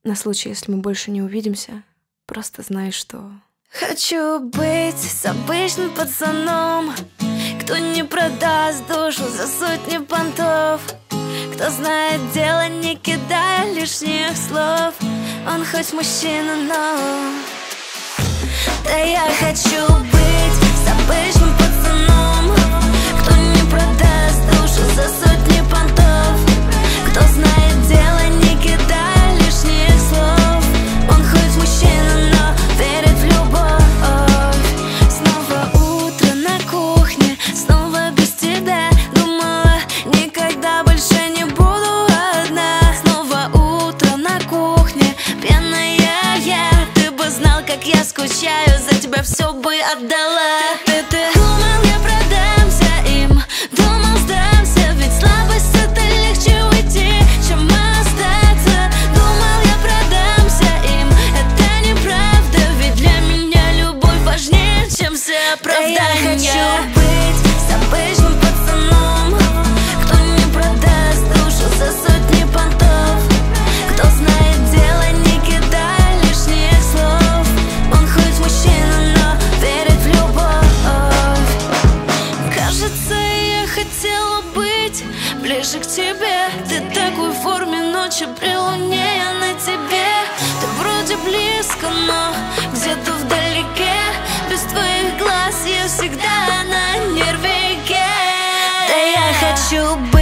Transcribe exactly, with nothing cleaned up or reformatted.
На случай, если мы больше не увидимся, просто знай, что... Хочу быть с обычным пацаном, кто не продаст душу за сотни понтов, кто знает дело, не кидая лишних слов. Он хоть мужчина, но... Да я хочу быть с обычным пацаном, кто не продаст душу за сотни понтов, кто знает дело, не кидая лишних слов. Он хоть мужчина, но верит в любовь. Снова утро на кухне, снова без тебя. Думала, никогда больше не буду одна. Снова утро на кухне, пьяная я. Ты бы знал, как я скучаю, за тебя все бы отдала. Ты, ты думал, я продамся им, думал, сдамся, ведь слабость это легче уйти, чем остаться. Думал, я продамся им, это неправда, ведь для меня любовь важнее, чем все оправдания. Да я хочу быть с обычным пацаном, кто не продаст душу за сотни понтов, кто знает дело, не кидая лишних слов. Он хоть мужчина, но верит в любовь. Кажется, я хотела быть ближе к тебе. Ты такой в форме ночи при луне, я на тебе. Ты вроде близко, но где-то вдалеке. Без твоих глаз я всегда на нервике. Да я хочу быть